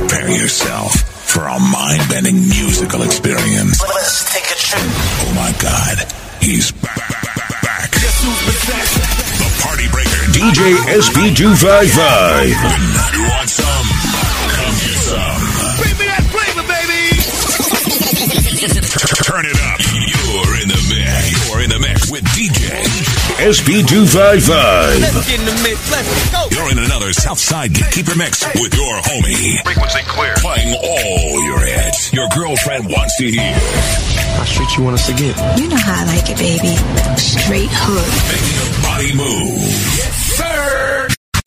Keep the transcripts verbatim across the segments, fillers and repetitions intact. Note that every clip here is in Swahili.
Prepare yourself for a mind-bending musical experience. Let's take a trip. Oh my God, he's back, back, back. Guess who's possessed? The Party Breaker, D J S P two fifty-five. You want some? Come get some. Bring me that flavor, baby. Turn it up. You're in the mix. You're in the mix with D J S P two fifty-five. Let's get in the mix. Let's go. You're in another Southside Gatekeeper mix with your homie. Frequency clear. Playing all your hits your girlfriend wants to hear. How street you want us to get? You know how I like it, baby. Straight hood. Making your body move. Yes, sir.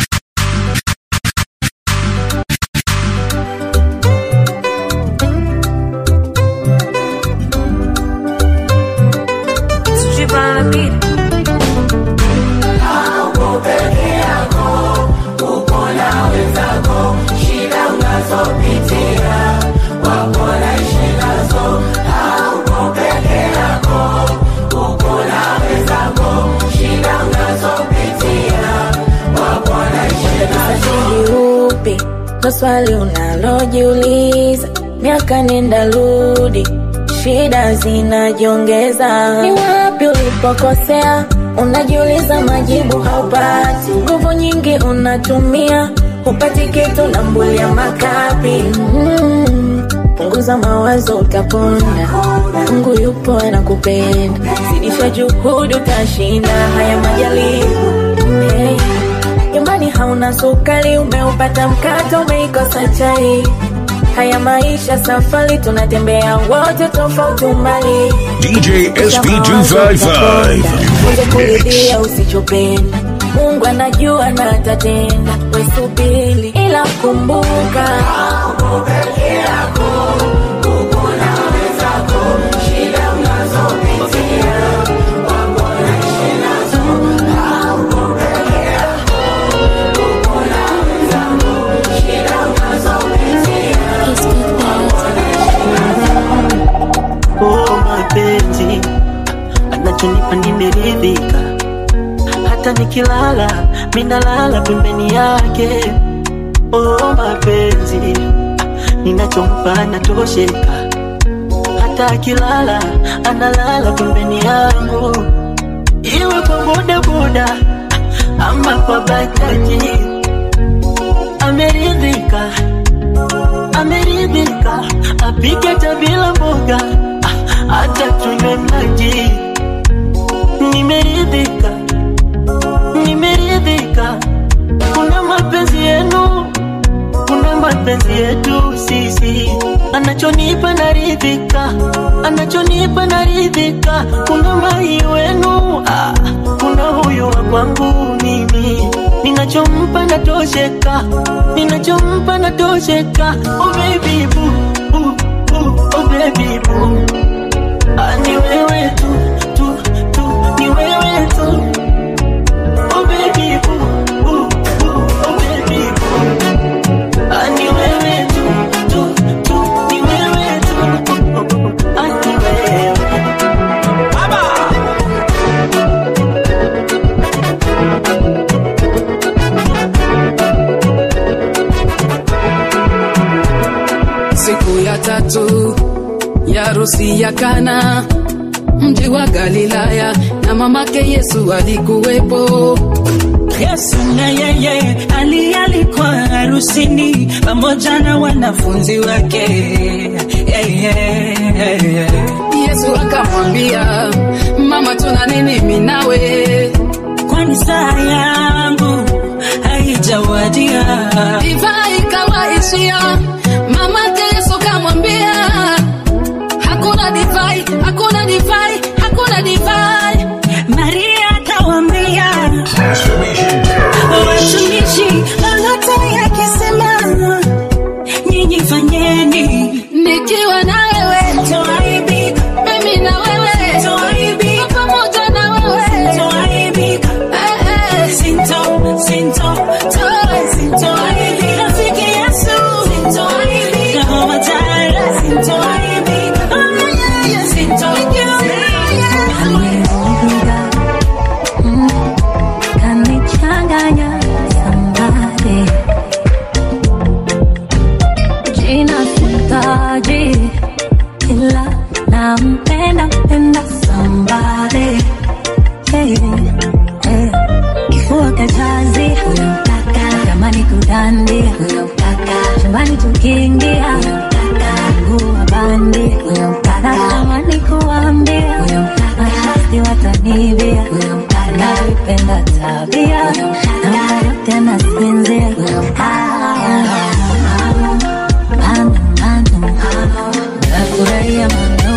Swali unalojiuliza, miaka nenda rudi, shida zinajiongeza. Ni wapi ulipokosea? Unajiuliza, majibu haupati. Nguvu nyingi unatumia, hupati kitu, na mbulia makapi. mm-hmm. Punguza mawazo utaponda, Mungu yupo anakupenda. Zidisha juhudi utashinda haya majaribu. hey. Nyumbani hauna sukari, umeupata mkate, umeikosa chai. Haya maisha safari, tunatembea wote tofauti mbali. D J S P two fifty-five. Unje kulidia usichopenda, Mungu anajua na atatenda. We subiri, ila kumbuka Mungu peke yako, uko na wenzako, shida unazopitia wako na shida zako. Mungu peke yako, uko na wenzako, shida unazopitia wako na shida zako. Oh mapenzi, anachonipa nimeridhika. Hata nikilala, minalala pembeni yake. Oh mapenzi, ninachompa anatosheka. Hata akilala, analala pembeni yangu. Iwe kwa boda boda, ama kwa bajaji. Ameridhika, ameridhika. Apike tabila mboga, hata tunywe maji. Nimeridhika, nimeridhika. Kuna mapenzi yenu, kuna mapenzi yetu sisi. Anachonipa naridhika, anachonipa naridhika. Kuna mai wenu, ah, kuna huyu wa kwangu mimi. Ninachompa natosheka, ninachompa natosheka. Oh baby boo, boo, boo, oh baby boo. Ah, ni wewe tu, tu, tu, ni wewe tu. Oh baby boo, boo, boo, oh baby boo. Ah, ni wewe tu, tu, tu, ni wewe tu. Ah, ni wewe. Baba. Siku ya tatu ya harusi ya Kana, mji wa Galilaya, na mamake Yesu alikuwepo. Yesu na yeye ali alikuwa harusini pamoja na wanafunzi wake. yeah, yeah, yeah, yeah. Yesu akamwambia, mama, tuna nini mimi nawe? Kwani saa yangu haijawadia. Divai ikawaishia. Mamake Yesu akamwambia, hakuna divai, hakuna divai, hakuna divai. Maria akawambia, watumishi lolote yakisema, nyinyi fanyeni. Nikiwa na wewe toaibika, mimi na wewe toaibika, pamoja na wewe toaibika. eh, eh. Sinto, sinto, toe, sinto aibika. Rafiki Yesu, sinto aibika. Jehova Jireh, sinto aibika. Oh yeah, yeah, sinto aibika. sina sitaji, ila nampenda mpenda somebody. Hey, hey. Kifua kajazi, unamtaka. Jamani kudandi, unamtaka. Jamani tukiingia, unamtaka. Nguo wa bandi, unamtaka. Jamani kuambia, unamtaka. Mashasti watanibia, unamtaka. Navipenda tabia, na yote nasinzia, unamtaka. Manu, manu, manu, nafurahia manu.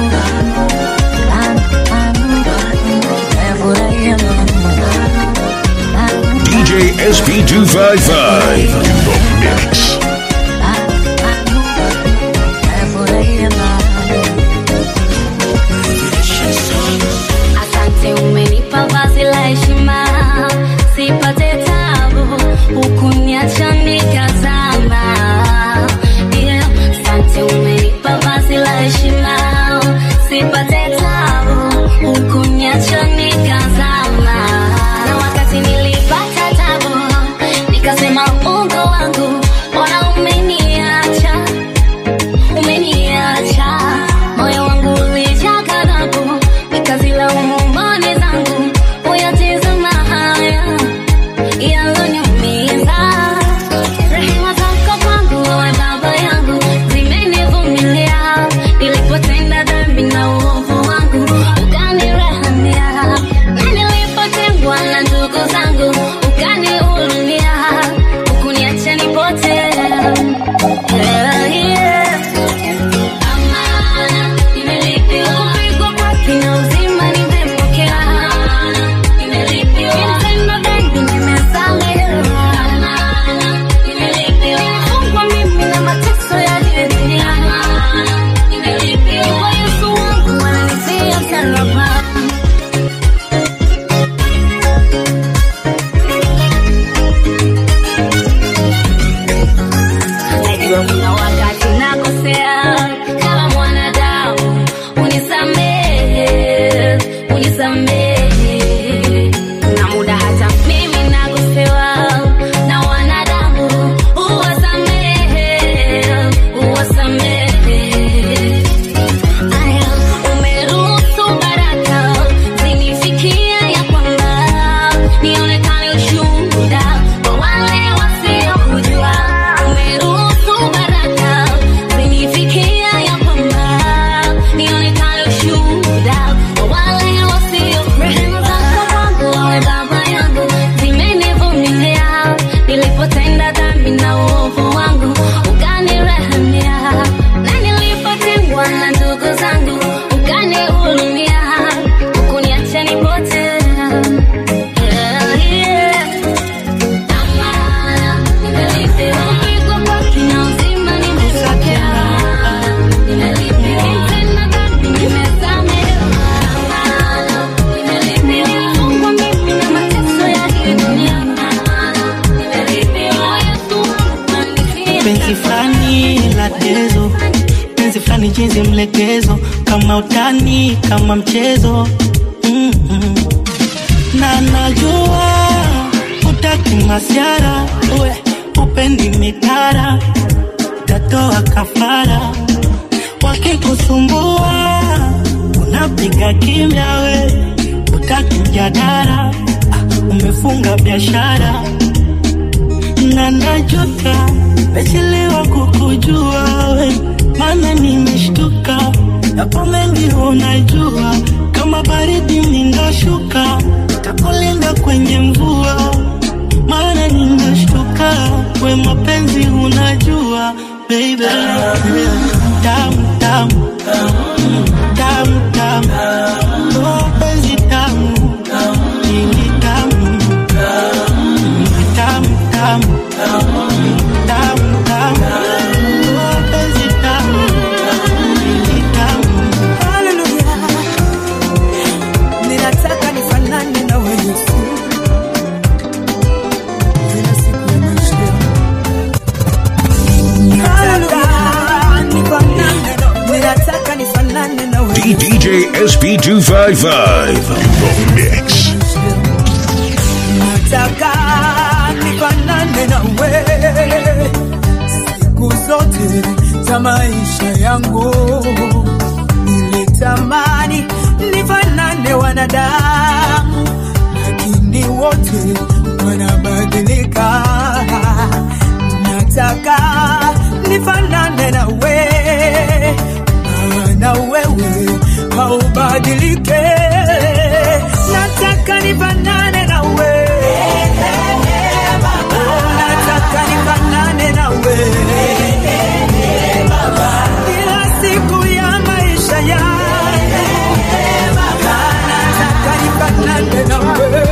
D J S P two fifty-five in the mix. Asante umenipa vazi la heshima, sipate tabu, hukuniacha nikazama. Yeah, asante umenipa vazi la heshima, sipate tabu, hukuniacha nikazama. Na wakati nilipata tabu, nikasema Mungu wangu, mbona umeniacha, umeniacha. Moyo wangu ulijaa ghadhabu, nikazilaumu imani zangu, uyatizama haya yaloniumiza. Rehema zako kwangu wewe baba yangu, zimenivumilia. Nilipotenda dhambi na uovu wangu, ukanirehemia. Na nilipotengwa na ndugu zangu, ukanihurumia. Hukuniacha nipotee. Yeah, yeah. Amana, nimelipiwa kupigwa kwake na uzima nimepokea. Nimelipiwa kitendo dhambi nimesamehewa. Amana, nimelipiwa kufungwa mimi na mateso ya dunia. Nimelipiwa kwa Yesu wangu ananifia msalaba. Najua kuna wakati nakosea kama mwanadamu, unisamehe, unisamehe. Kuna muda hata mimi nakosewa na wanadamu, uwasamehe, uwasamehe. Aya, umeruhusu baraka zinifikia ya kwamba nionekane ushuhuda kwa wale wasiokujua. Umeruhusu baraka zinifikia ya kwamba nionekane ushuhuda kwa wale wasio. Rehema zako kwangu wewe baba yangu, zimenivumilia. Nilipotenda dhambi na uovu wangu, ukanirehemia. Na nilipotengwa na ndugu zangu, ukanihurumia. Hukuniacha nipotee. Yeah, yeah. Amana, nimelipiwa kupigwa kwake na uzima nimepokea. Nimelipiwa kitendo dhambi nimesamehewa. Amana, nimelipiwa kufungwa mimi na mateso ya dunia. Nimelipiwa Yesu wangu ananifia. Penzi flani la tezo, penzi flani jinsi mlegezo, kama utani, kama mchezo. Mm-hmm. Na najua utaki masiara, we upendi mitara, utatoa kafara. Wakikusumbua unapiga kimya, we utaki mjadala, ah, umefunga biashara. Na najuta mechelewa kukujua we, maana nimeshtuka. Yapo mengi unajua, kama baridi mindoshuka, takulinda kwenye mvua. Maana nimeshtuka, we mapenzi unajua baby. Tamu tamu, tamu tamu, oh penzi tamu, ini tamu, tamu tamu, tamu tamu, oh penzi tamu, ini tamu. Hallelujah. Ninataka nifanane na wewe Yesu. Kila siku ya maisha yangu. Hallelujah. Nifanane na wewe. Ninataka nifanane na wewe. D J S P two fifty-five in the mix. Nataka nifanane na wewe. Siku zote ya maisha yangu. Nilitamani nifanane wanadamu, lakini wote wanabadilika. Nataka nifanane na wewe, na wewe haubadilike. Nataka nifanane na wewe, nataka nifanane na wewe kila siku ya maisha yangu. Nataka nifanane na wewe.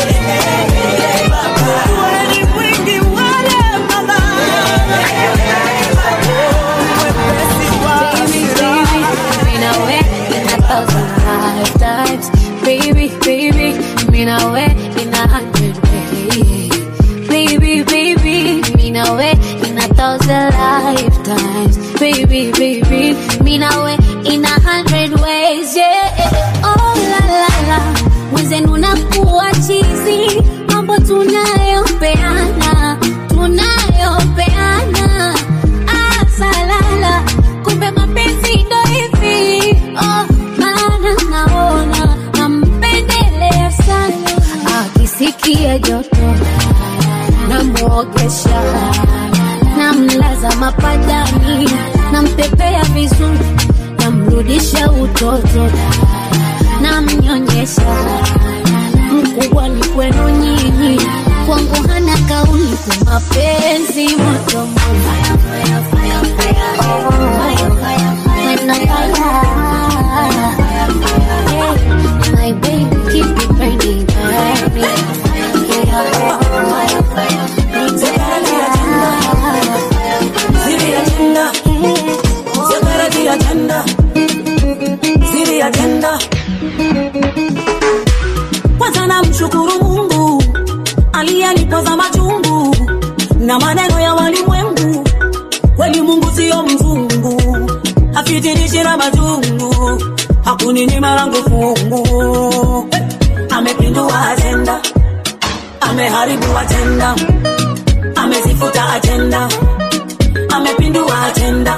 Baby, baby, mean I way in a hundred ways. Baby, baby, mean I way in a thousand lifetimes. Baby, baby, mean I way in a hundred ways. Yeah, oh la la la, mwenzen unakuwa chizi, mambo tunayopeana, tunayopeana. Ah, salala, kumbe mapenzi ndo hivi. Oh, maana naona nampendelea sana. Akisikia joto namuogesha, namlaza mapajani, nampepea vizuri, namrudisha utoto, namnyonyesha. Mkubwa ni kwenu nyinyi, kwangu hana kauli, kwa mapenzi moto moto. My baby keep it burning, burning. Ziri agenda, Zagarati agenda, Ziri agenda. Kwanza namshukuru Mungu aliyenipoza machungu na maneno ya walimwengu. Kweli Mungu sio mzungu, hafitinishi na majungu, hakuninyima langu fungu. Amepindua agenda, ameharibu agenda, amezifuta agenda, amepindua agenda.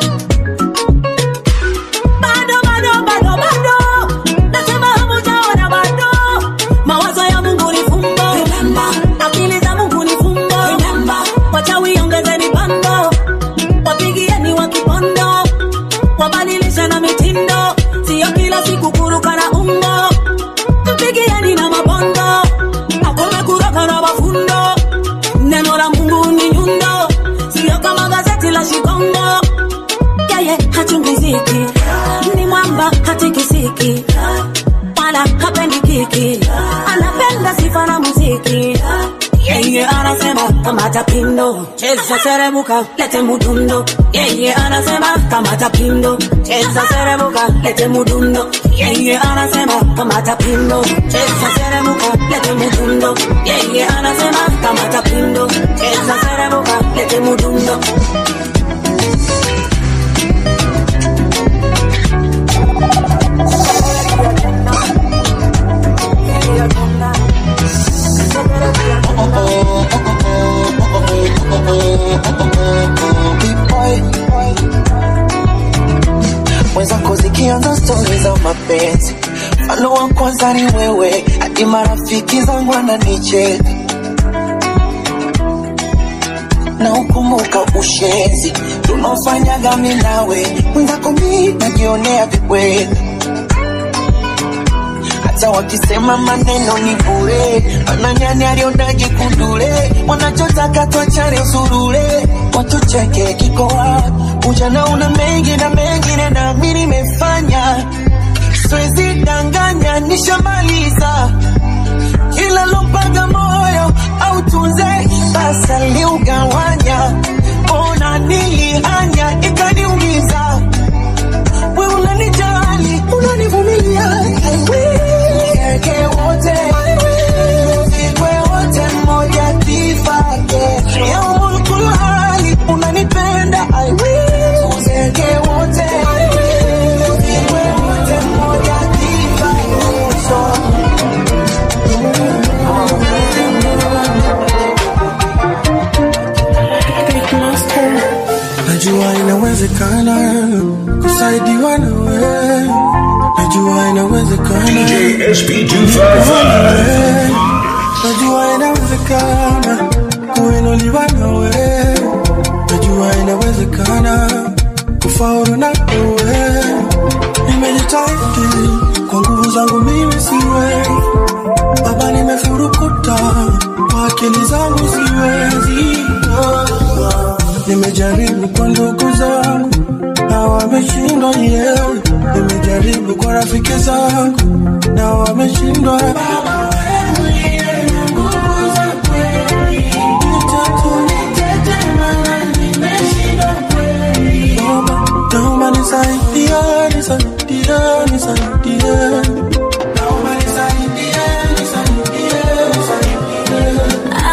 Bado bado bado bado, nasema hamujaona bado. Mawazo ya Mungu ni fumbo, akili za Mungu ni fumbo. Wachawi ongezeni bando, wapigieni wa kipondo, wabadilisha na mitindo, sio kila siku kuruka na umbo. Tupigieni na mabondo, hakuna kuruka na mafundo. Neno la Mungu ni nyundo, sio kama gazeti la Shikongo. Yeye hachungiziki, ni mwamba hatikisiki, wala hapendi kiki, anapenda sifa na muziki. Yeye anasema kamata pindo, cheza serebuka, lete mudundo. Yeye anasema kamata pindo, cheza serebuka, lete mudundo. Yeye anasema kamata pindo, cheza serebuka, lete mudundo. Yeye anasema kamata pindo, cheza serebuka, lete mudundo. Mwenzako zikianza stori za mapenzi, mfano wa kwanza ni wewe, hadi marafiki zangu wananicheka. Na ukumbuka ushenzi tunaofanyaga mimi nawe, mwenzako mimi najionea vibweka. Hata wakisema maneno ni bure, wananyani alionaje kundule, wanachotaka tuachane usurule, watucheke kiko wapi. Ujana una mengi na mengine na mimi nimefanya, siwezi danganya nishamaliza. Kila lompaga moyo au tunze, basa liugawanya. Ona nilihanya ikaniumiza, we unanijali unanivumilia. Keke wote Sikwe wote mmoja tifake, ya umulkul hali unanipenda. I will Uzeke wote Sikwe wote mmoja tifake. Najua inawe inawezekana kusaidiwa na wewe, najua inawezekana D J S B two fifty-five, najua inawezekana kuinuliwa na wewe, najua inawezekana kufaulu na wewe. Nimejitahidi kwa nguvu zangu mimi siwezi, baba nimefurukuta kwa akili zangu siwezi. Nimejaribu kwa ndugu zangu na wameshindwa, yeah. Nimejaribu kwa rafiki zangu na wameshindwa. Naomba nisaidie, nisaidie, nisaidie. Naomba nisaidie, nisaidie, nisaidie.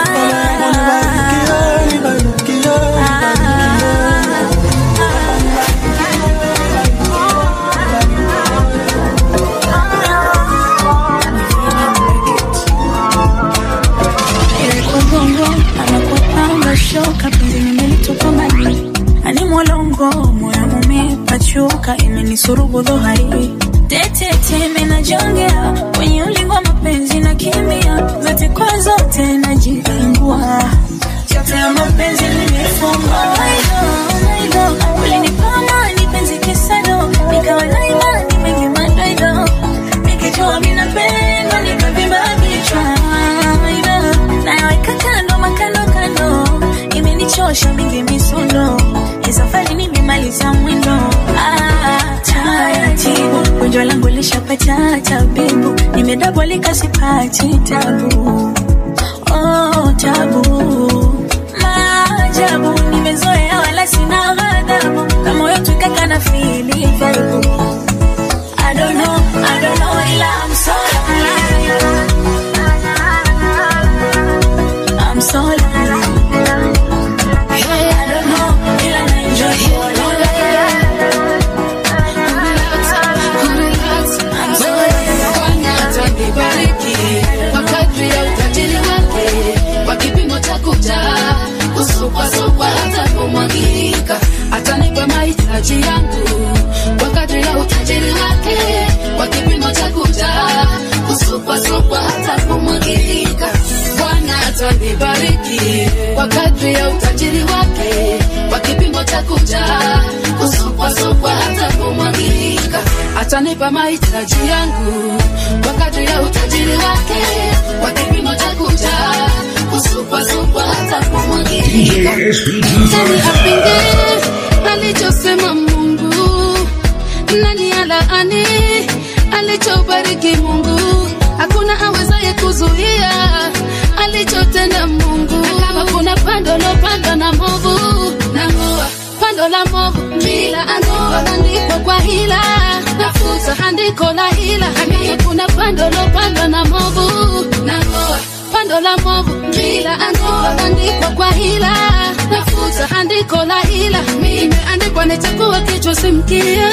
Shoka penzi nimelitupa maji ani mwalongo moya mumepachuka imenisurubu dhohari tete teme na jongea kwenye ulingo wa mapenzi na kimia zote kwa zote na jikangua chote ya mapenzi nimefunga. Oh my God, ulinipama ni penzi kisado nikawa na imani mengi madoido nikijua mina pendo nikavimba kichwa na weka kando makando kando imenichosha mingi misundo isafari nimemaliza mwendo. Ah, taratibu gonjwa langu lishapata tabibu nimedabolika sipati tabu. Oh tabu maajabu nimezoea wala sina ghadhabu kama moyo tukaka na fili vibe. I don't know, I don't know ila I'm so alive. I'm so alive. Hey, I don't know ila na enjoy your life. I'm so alive. Bwana atanibariki kwa kadri ya utajiri wake, kwa kipimo cha kujaa kusukwa sukwa hata kumwagika. Atanipa mahitaji yangu kwa kadri ya utajiri wake, kwa kipimo cha kujaa kusukwa sukwa hata kumwagika. Bwana atanibariki kwa kadri ya utajiri wake, kwa kipimo cha kujaa kusukwa sukwa hata kumwagika. Atanipa mahitaji yangu kwa kadri ya utajiri wake, kwa kipimo cha kujaa kusukwa sukwa hata kumwagika. Nani apinge alichosema Mungu? Nani alaani alichobariki Mungu? Hakuna awezaye kuzuia alichotenda Mungu. Kama kuna pando lo pando na movu na ngoa pando la movu bila angoa andiko kwa hila nafuta andiko la hila. Kama kuna pando lo pando na movu na ngoa pando la movu bila angoa andiko kwa hila nafuta andiko la hila. Mimi andiko nitakuwa kichwa simkia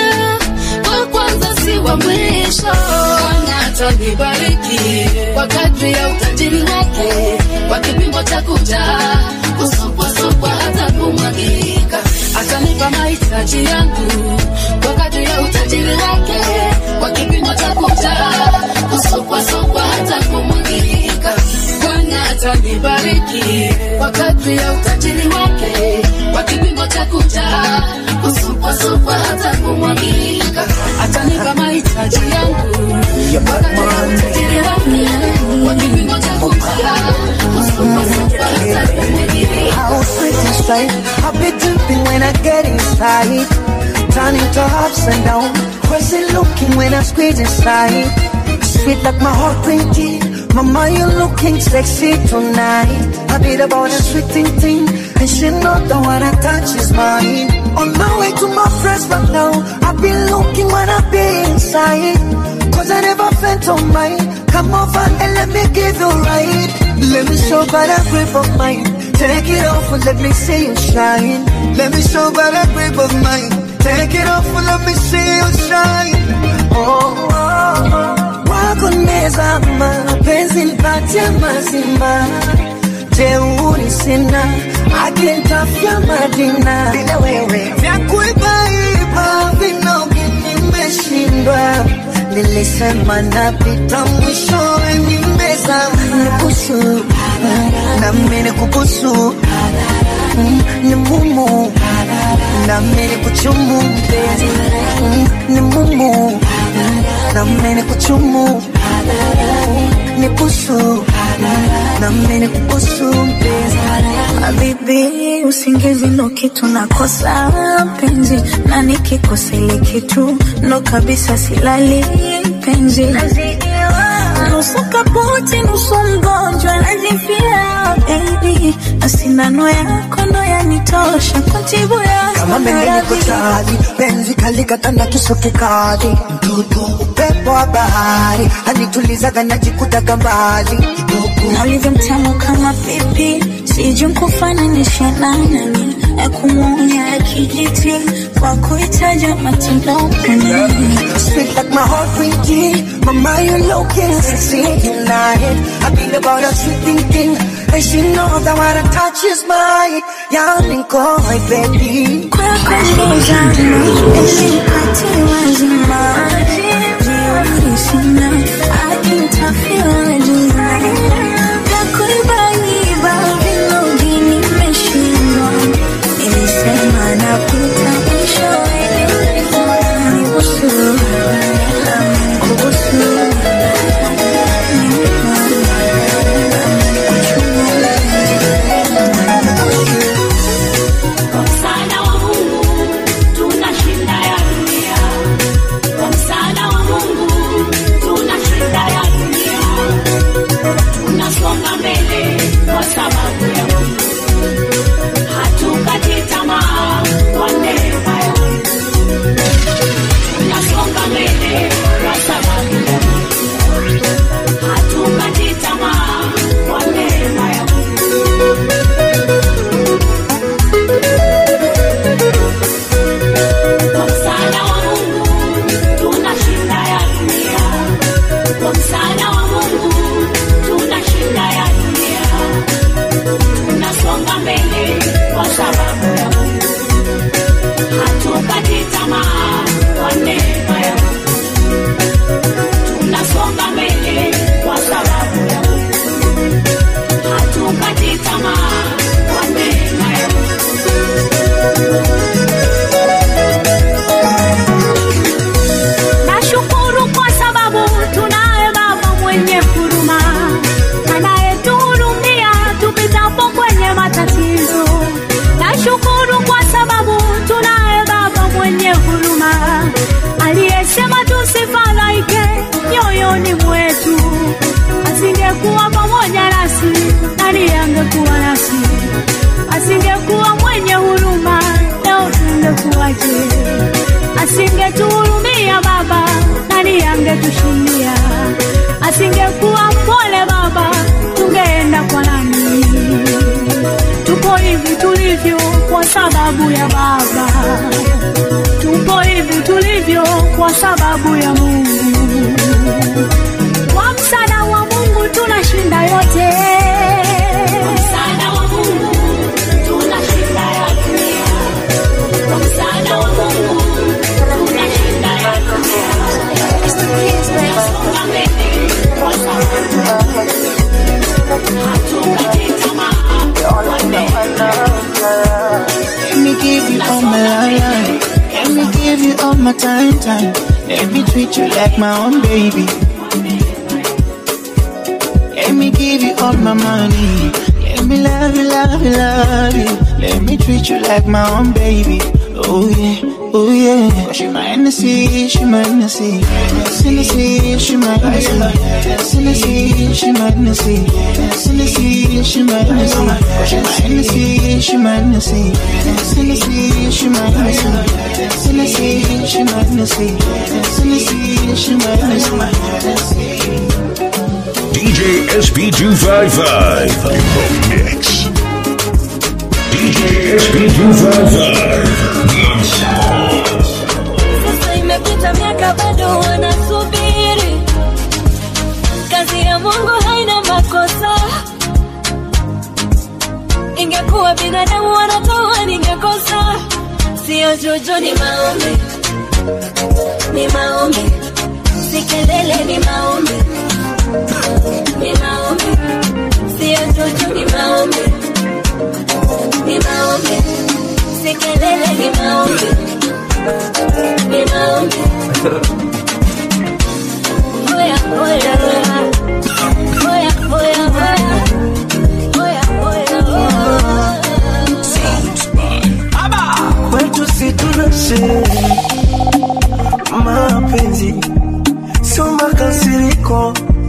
wa kwanza si wa mwisho. Bwana atanibariki kwa kadri ya utajiri wake, kwa kipimo cha kujaa kusukwa sukwa hata kumwagika. Atanipa mahitaji yangu kwa kadri ya utajiri wake, kwa kipimo cha kujaa kusukwa sukwa hata kumwagika. Bwana atanibariki kwa kadri ya utajiri wake, kwa kipimo cha kujaa kusukwa sukwa hata kumwagika. Atanipa mahitaji yangu kwa kadri ya utajiri wake, kwa kipimo cha kujaa kusukwa sukwa hata kumwagika. How sweet is life, I'll be dripping when I get inside, turning to ups and downs, crazy looking when I squeeze inside. Sweet like my heart drinking, mama you looking sexy tonight. I beat about a sweet thing thing, and she know the one I touch is mine. On my way to my friends right now, I've been looking when I be inside, cause I never felt on mine. Come over and let me give you right. Let me show by the grip of mine. Take it off and let me see you shine. Let me show by the grip of mine. Take it off and let me see you shine. Oh, oh, oh. Wako nezama, penzi nipatie mazima. Jeuri sina, Akintafia madina bila wewe vya kuibaiba vinogi nimeshindwa. Nilisema napita mwishowe nimezama. Nikubusu na mimi kubusu ni mumu na mimi kuchumu ni mumu na mimi kuchumu ni busu na mimi kubusu Habibi, usingizi ndo kitu nakosa penzi, na nikikosa ile kitu ndo kabisa silali penzi. Nusu kaputi nusu mgonjwa najifia baby, na sindano yako ndo yanitosha kutibu ya kama mimi niko tayari. Penzi kalikatanda kisoke kadi mtoto upepo wa bahari anituliza gana jikuta kambali na ulivyo mtamu kama pipi. Sijui kufananisha na nani, akumuonya kijiti kwa kuitaja matindo. Sweet like my heart beating, mama you looking sexy tonight. I think about her sweet thinking, and she know that what I touch is mine. Young and coy baby. Kwa kuliza ili pati wazima, jioni sina, akintafia jina. Kakuibaiba vinogi nimeshindwa. Nilisema napita mwishowe nibusu kubusu asingetuhurumia baba, nani angetushindia? Asingekuwa mpole baba, tungeenda kwa nani? Tupo hivi tulivyo kwa sababu ya baba, tupo hivi tulivyo kwa sababu ya Mungu. Kwa msaada wa Mungu tunashinda yote. Kwa msaada wa Mungu tunashinda yote. Kwa msaada wa Mungu tunashinda yote. Let me give you all my life, let me give you all my time, time. Let me treat you like my own baby. Let me give you all my money. Let me love you, love you, love you. Let me treat you like my own baby. Oh yeah, oh yeah. She my Hennessy, she my Hennessy. Hennessy, she my Hennessy. Hennessy, she my Hennessy. Hennessy, she my Hennessy. She my Hennessy, she my Hennessy. Hennessy, she my Hennessy. Hennessy, she my Hennessy. Hennessy, she my Hennessy. D J S B two fifty-five in the mix. D J S B two fifty-five. Sasa imepita miaka bado wanasubiri. Kazi ya Mungu haina makosa. Ingekuwa binadamu Sio jojo ni maombi, ni maombi, si kelele ni maombi, ni maombi, sio jojo ni maombi, ni maombi, si kelele ni maombi, ni maombi. Oya, oya, oya, oya, oya, oya, oya, oya. Kwetu si tunashe mapenzi, sio makasiriko.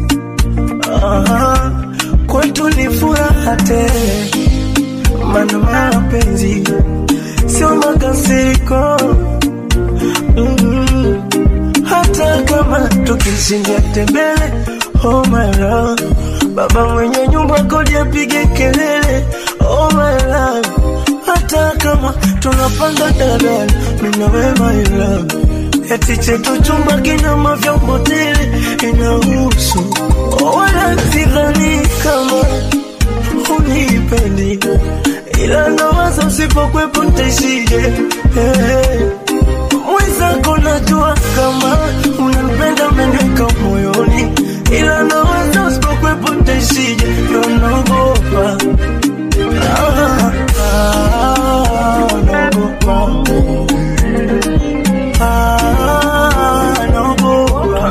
Aha, kwetu ni furaha tele, maana mapenzi sio makasiriko. Mm-hmm. Hata kama tukishindia tembele, oh my love, baba mwenye nyumba kodi apige kelele, oh my love. Hata kama tunapanda dadala, mimi na wewe my love, eti chetu chumba kina mavyombo tele inahusu. Wala sidhani kama unipendi, ila nawaza usipokwepo nitaishije. Hey, mwenzako najua kama unanipenda, umeniweka moyoni, ila nawaza usipokwepo nitaishije. Ndo naogopa, ah, ah, naogopa, ah, naogopa.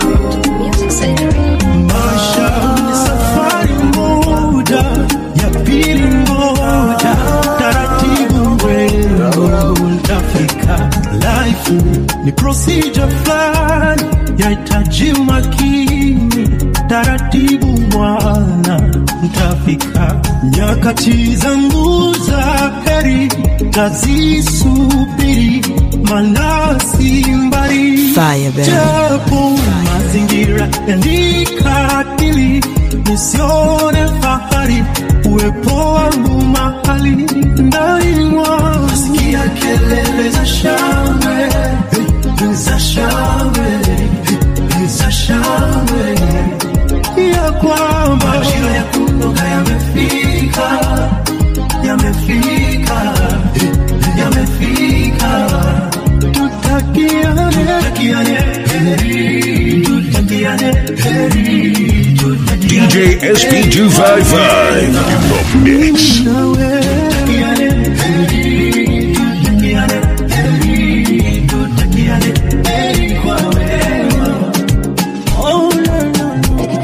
Maisha ni safari moja, ya pili moja, taratibu mwendo utafika. Life ni procedure flani, yahitaji umakini, taratibu mwana utafika. Nyakati zangu za heri tazisubiri, maana si mbali. Japo mazingira yanikatili, nisione fahari uwepo wangu mahali daima. Sikia kelele za shangwe, za shangwe, za shangwe, ya kwamba majira ya kuondoka yamefika, yamefika, yamefika. Tutakiane, tutakiane heri, tutakiane heri. D J S B two fifty-five in the mix. Tutakiane heri, tutakiane heri, tutakiane heri kwa wema. Oh no no,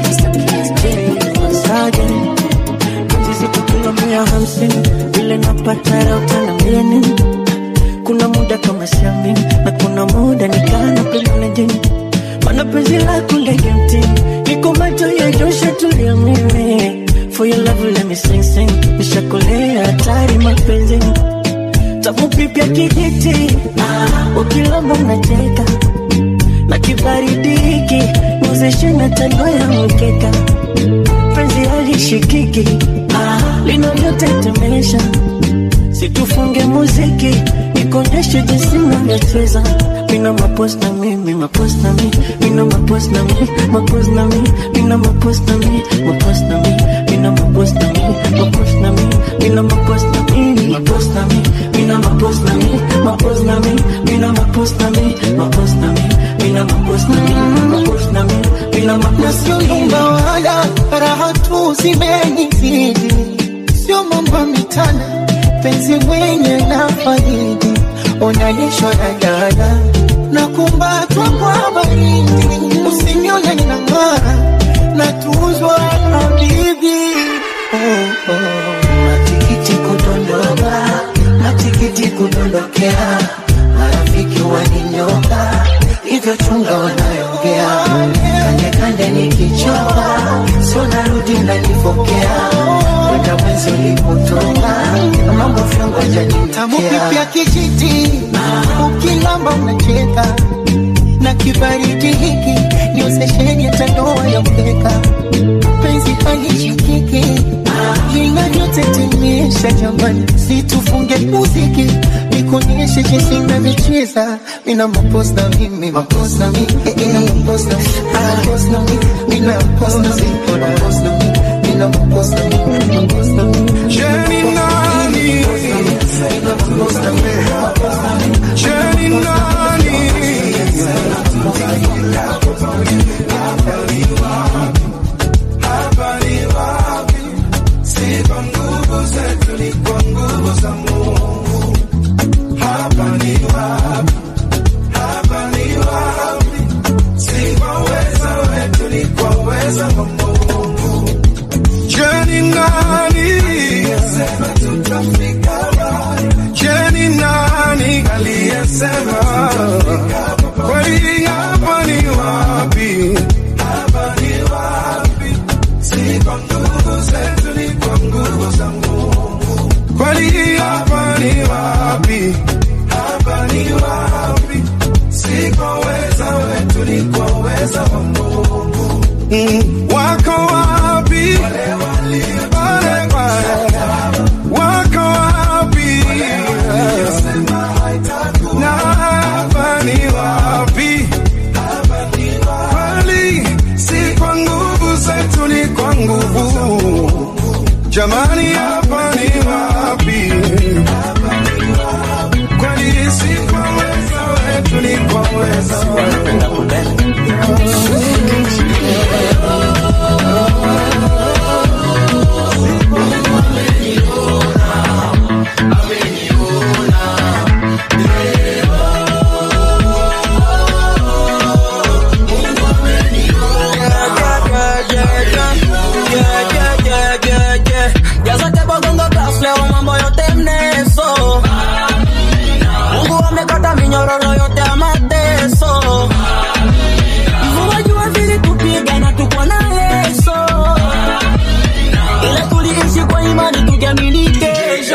Saje sisi tukila mia hamsini, vile napata raha utana milioni. Kuna muda kama siamini, na kuna muda nikana pembeni jini. Mana penzi lako ndege mtini, niko macho ya josha tulia mimi. For your love let me sing sing, nishakolea hatari mapenzi. Tamu pipya kijiti, ukilamba unacheka, na kibaridi hiki muzeshe na tando ya mkeka. Penzi halishikiki, linavyotetemesha. Situfunge muziki, nikonyeshe jinsi unavyocheza. Mina mapost na mi, mi mapost na mi, mina mapost na mi, mapost na mi, mina mapost na mi, mapost na mi, mina mapost na mi, mapost na mi, mina mapost na mi, mapost na mi, mina mapost na mi, mapost na mi, mina mapost na mi, mapost na mi, mina mapost na mi, mapost na mi, mina mapost na mi. Sio wala raha tu zimenizidi, sio mambo mitana, penzi mwenye na faidi. Unalishwa na dada, na kumbatwa kwa baridi. Usinione ninang'ara, na tuzwa na bibi. Oh, oh. Matikiti kudondoka, matikiti kudondokea, marafiki waninyoka, hivyo chunga wanayongea. Kande kande nikichoka, sio narudi nanipokea. Wenda mwenzi ulipotoka, mambo fyongo janimekea. Tamu pipya kijiti, ukilamba unacheka, na kibaridi hiki niosesheni tandoa ya mkeka. Penzi halishikiki, linavyotetemesha jamani. Situfunge muziki, nikonyeshe jinsi navyocheza. Mina mapost na mimi, mapost na mimi, mina mapost na mimi, mapost na mimi, mina mapost na mimi, mapost na mimi, mina mapost na mimi, mapost na mimi. Jenny nani? Mina mapost na mimi, mapost na mimi. Jenny nani? Hapa ni wapi? Si kwa nguvu zetu, ni kwa nguvu za Mungu. Hapa ni wapi? Hapa ni wapi? Si kwa uweza wetu, ni kwa uweza wa Mungu. Jenny nani? Aliyesema tutafika mbali. Jenny nani? Aliyesema kweli hapa ni wapi? Hapa ni wapi? Si kwa nguvu zetu, ni kwa nguvu za Mungu. Kweli hapa ni wapi? Hapa ni wapi? Si kwa uweza wetu, ni kwa uweza wa Mungu. Mm. Wako wapi? Wale walio wale wale. Wako wapi? Na hapa ni wapi? Hapa ni wapi? Kweli si kwa nguvu zetu, ni kwa nguvu. Jamani hapa ni wapi? Hapa ni wapi? Kweli si kwa uweza wetu, ni kwa uweza wetu. Minyororo yote ya mateso. Mvua vile tupiga na tuko na leso. Ila tuliishi kwa imani tukiamini kesho.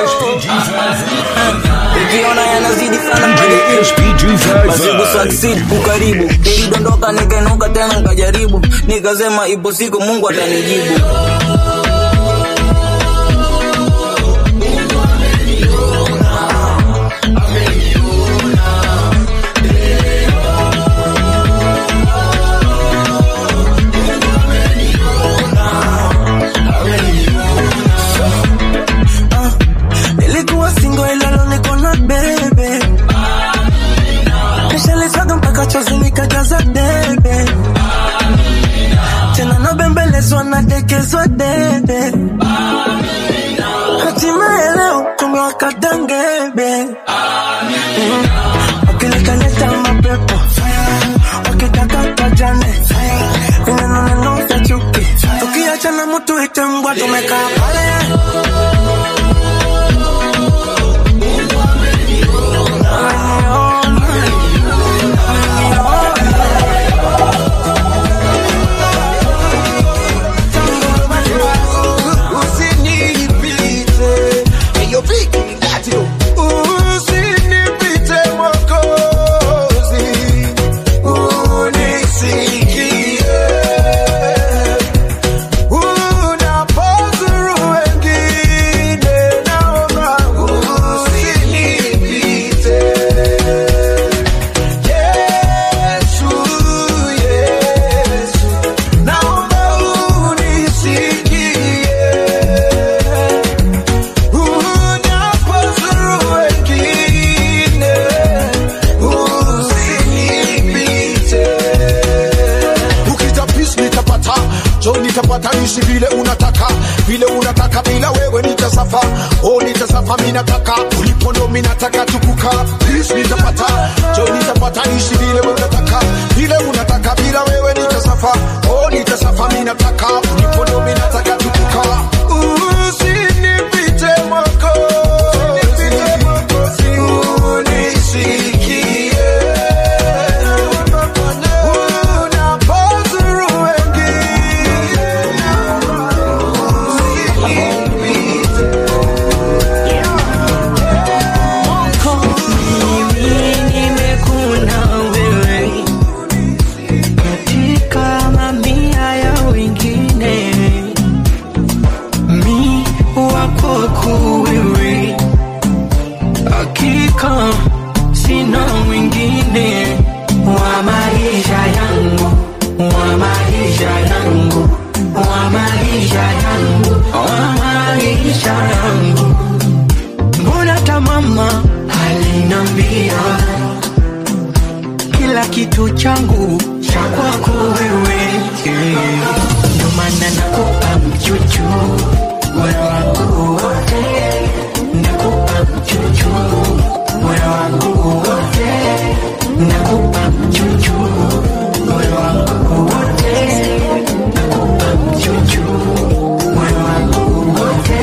Ukiona yanazidi sana Masibu succeed ukaribu. Nilidondoka nikainuka tena nikajaribu. Nikasema ipo siku Mungu atanijibu. Nikajaza debe tena nabembelezwa na dekezwa dede. Hatimaye leo tumewaka dangebe. Wakileta mapepo wakitaka pajane neno neno ya chuki. Tukiacha na mtu itembwa tumekaa pale. Ishi vile unataka, vile unataka bila wewe nitasafa. Oh nitasafa mimi nataka, ulipo ndo mimi nataka tukuka. Please nitapata, jo nitapata ishi vile unataka, vile unataka bila wewe nitasafa. Oh nitasafa mimi nataka, ulipo ndo mimi nataka tukuka. Usinipite mwako, usinipite mwako, unisikie. Mimi nimekuja kila kitu changu cha kwako wewe, ndio maana nakupa mchuchu moyo wangu wote, nakupa mchuchu moyo wangu wote, nakupa mchuchu moyo wangu wote, nakupa mchuchu moyo wangu wote.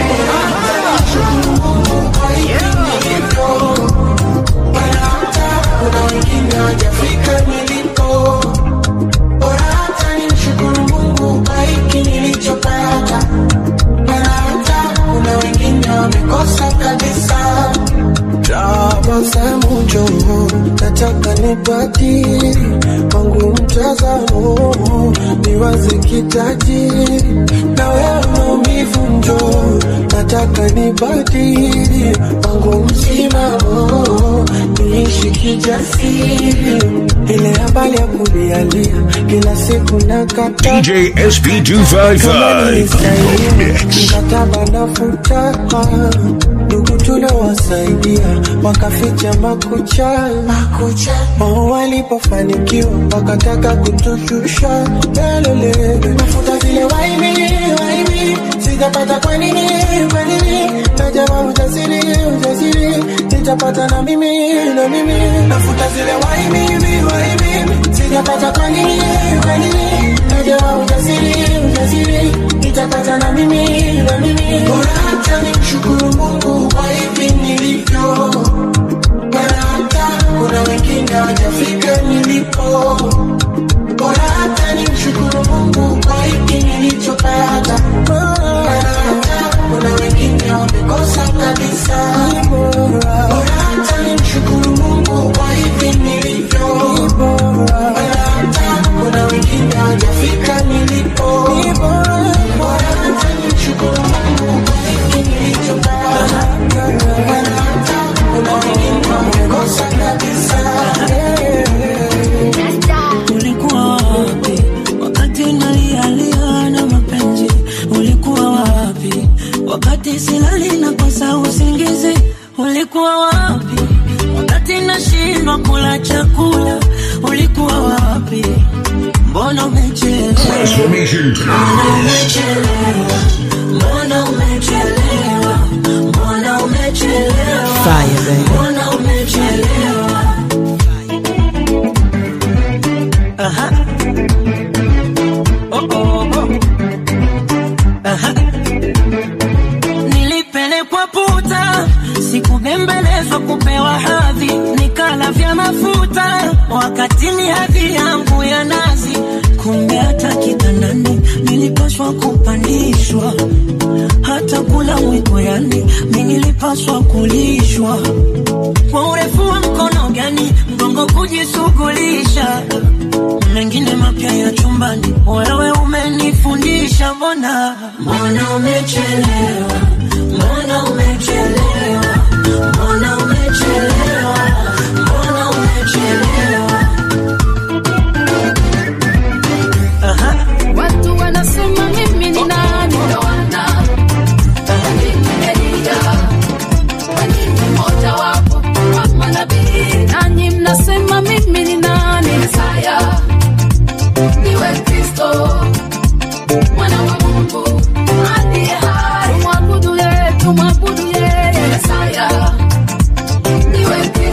Kuna wengine hawajafika niliko, bora hata nimshukuru Mungu kwa hiki nilichopata. Bora hata kuna wengine wamekosa kabisa. Tabasamu njoo, nataka nibadili wangu mtazamo, niwaze kitajiri. Na wewe maumivu njoo, nataka nibadili wangu msimamo, niishi kijasiri. Ile habari ya kulialia kila siku nakata D J S P two fifty-five mkataba nafuta, ndugu tuliowasaidia wakaficha makucha, oh, walipofanikiwa wakataka kutushusha lelele. Nafuta zile waimi waimi, sijapata kwa nini kwa nini, najama ujasiri ujasiri, nitapata na mimi na mimi. Nafuta zile waimi waimi, sijapata kwa nini kwa nini, najama ujasiri ujasiri, nitapata na mimi na mimi. Bora hata nimshukuru Mungu kwa hivi nilivyo, bora hata kuna wengine hawajafika nilipo. Bora hata nimshukuru Mungu kwa hiki nilichopata. Bora hata kuna wengine wamekosa kabisa. Bora hata nimshukuru Mungu kwa hivi nilivyo. Bora hata kuna wengine hawajafika nilipo. Bora hata nimshukuru Mungu kwa hiki nilichopata. Bora hata kuna wengine wamekosa kabisa. Ulikuwa wapi wakati nalialia na mapenzi? Ulikuwa wapi wakati silali na kosa usingizi? Ulikuwa wapi wakati nashindwa kula chakula? Ulikuwa wapi? Mbona umechelewa? Mbona umechelewa? Mbona umechelewa? Mbona umechelewa? Fire, baby. Mbona umechelewa? Aha. Oh, oh, oh. Aha. Nilipelekwa puta, sikubembelezwa kupewa hadhi, nikala vya mafuta wakati ni hadhi yangu ya nazi. Kumbe hata kitandani nilipaswa kupandishwa, hata kula mwiko yani mimi nilipaswa kulishwa. Kwa urefu wa mkono gani mgongo kujisugulisha, mengine mapya ya chumbani wewe umenifundisha. Mbona mbona umechelewa? Mbona umechelewa? Mbona umechelewa? Mbona umechelewa? Aha. Watu wanasema mimi ni nani? Wana Nimelia Wani mmoja wapo wa manabii. Nanyi mnasema mimi ni nani? Mesaya, niwe Kristo mwana wa Mungu aliye hai. Tumwabudu yeye, tumwabudu yeye. Mesaya, niwe Kristo.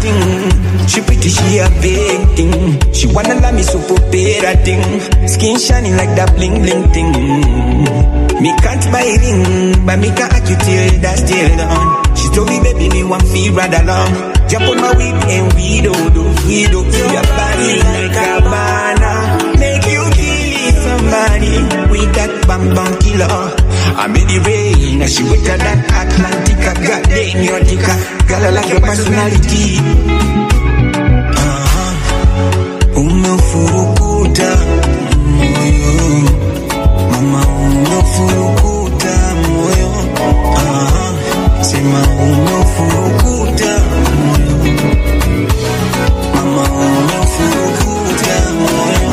thing. She pretty, she a big thing. She wanna let me so prepare thing. Skin shining like that bling bling thing. Me can't buy a ring, but me can act you till that's still done. She told me, baby, me want feel rather long. Jump on my whip and we do, do, we do. Your body like a banana, make you kill somebody with that bam bam killer. I made it rain, and she wetter than Atlantic. I got damn your dick, girl, I like your personality. Uh-huh. Umefurukuta moyo, mama umefurukuta moyo. Uh-huh. Sema umefurukuta moyo, mama umefurukuta moyo.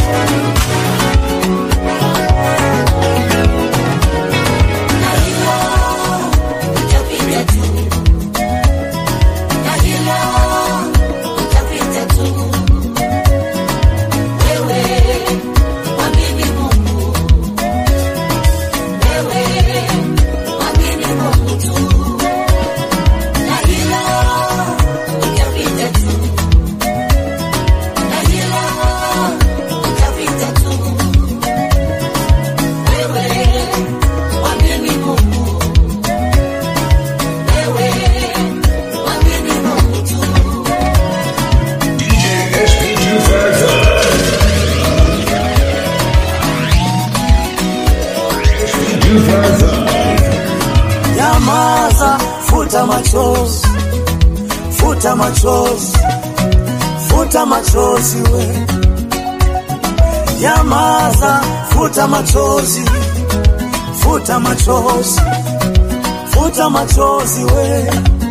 Nyamaza, futa machozi, futa machozi, futa machozi we. Nyamaza, futa machozi, futa machozi, futa machozi we.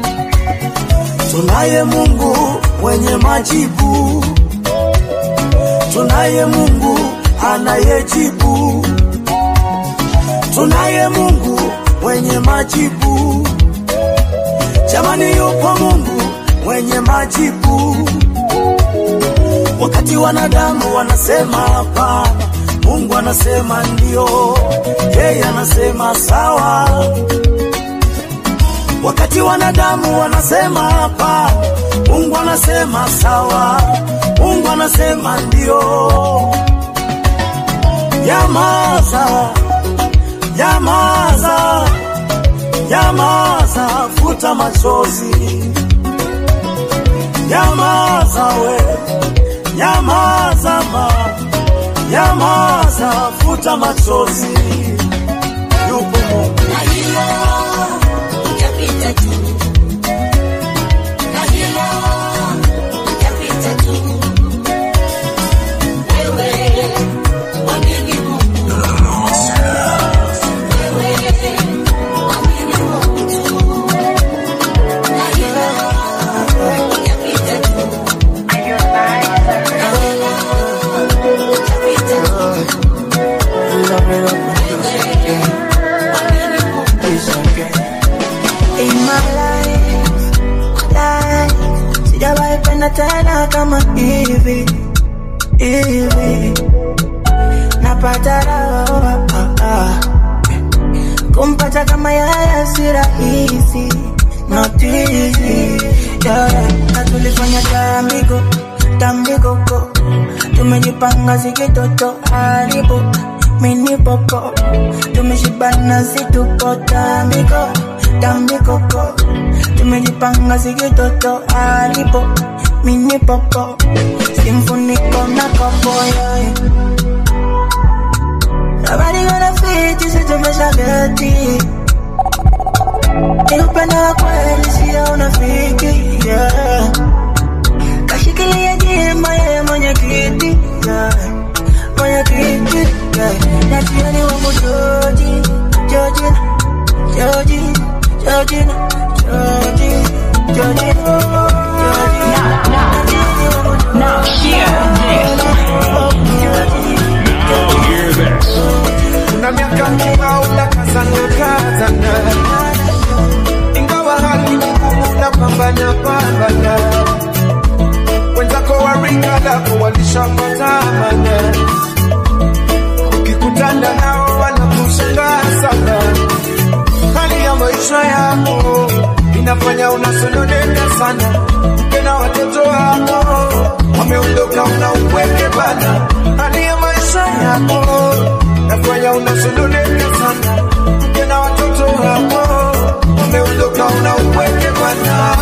Tunaye Mungu mwenye majibu, tunaye Mungu anayejibu, tunaye Mungu mwenye majibu. Jamani, yupo Mungu mwenye majibu. Wakati wanadamu wanasema hapana, Mungu anasema ndio, yeye anasema sawa. Wakati wanadamu wanasema hapana, Mungu anasema sawa, Mungu anasema ndio. Nyamaza, nyamaza, nyamaza, futa machozi. Nyamaza we, nyamaza ma, nyamaza, futa machozi. Yupo Mungu. Tena kama hivi hivi napata raha, ah, ah. Kumpata kama yeye si rahisi, not easy, yeah. Na tulifanya tambigo tambigo ko, tumejipanga zikitoto haribu mini popo, tumeshibana situpo tambigo tambigo ko, tumejipanga zikitoto haribu mini popo, simfuniko na kopo, yeah. Nobody gonna fit you, si tumeshageti. Ni upendo wa kweli, sio unafiki, yeah. Kashikilia jima, yeye mwenye kiti, yeah. Mwenye kiti, yeah. Na jioni wangu Georgie, Georgie, Georgie, Georgie, Georgie, Georgie, Georgie. Now hear this. Now hear this. Una miaka mingaula kazana kazana, ingawa hali ngumu na pambana pambana. Wenzako wa rika lako walishapatamana, ukikutana nao wanakushangaa sana. Hali ya maisha yako inafanya unasononeka sana. mke na watoto wako wameondoka, una upweke bana, hali ya maisha yako nafanya unasononeka sana. Mke na watoto wako wameondoka, una upweke bana.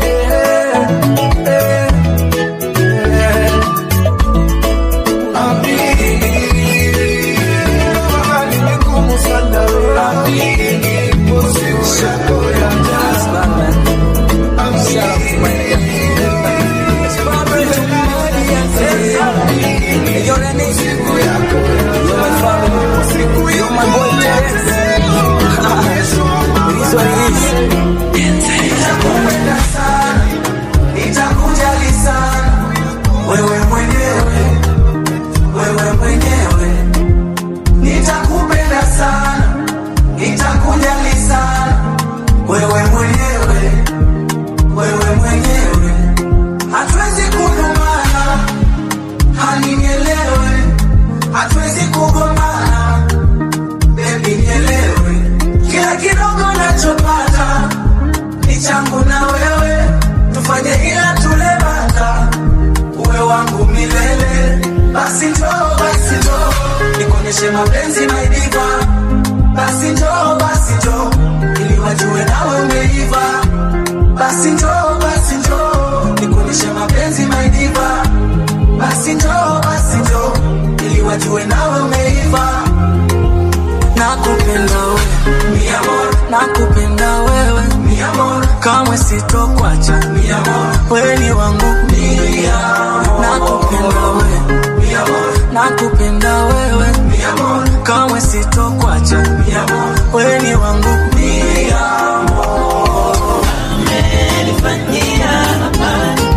Nitakujali sana wewe mwenyewe, wewe mwenyewe, nitakupenda sana, nitakujali sana wewe mwenyewe, wewe mwenyewe, hatuwezi kugombana, hanielewe, hatuwezi kugombana, baby nielewe, kila kidogo nachopata ni changu na wewe, tufanye ila tule bata, uwe wangu milele. Basi njoo, basi njoo, nikuonyeshe mapenzi my diva. Basi njoo, basi njoo, ili wajue nawe umeiva. Basi njoo, basi njoo, nikuonyeshe mapenzi my diva. Basi njoo, basi njoo, ili wajue nawe umeiva. Nakupenda wewe, mi amor, nakupenda wewe, mi amor, kamwe sitokuacha, mi amor, wewe ni wangu, mi amor, nakupenda wewe, mi amor, nakupenda wewe, mi amor, kamwe sitokuacha, mi amor, wewe ni wangu, mi amor. Amenifanyia amani,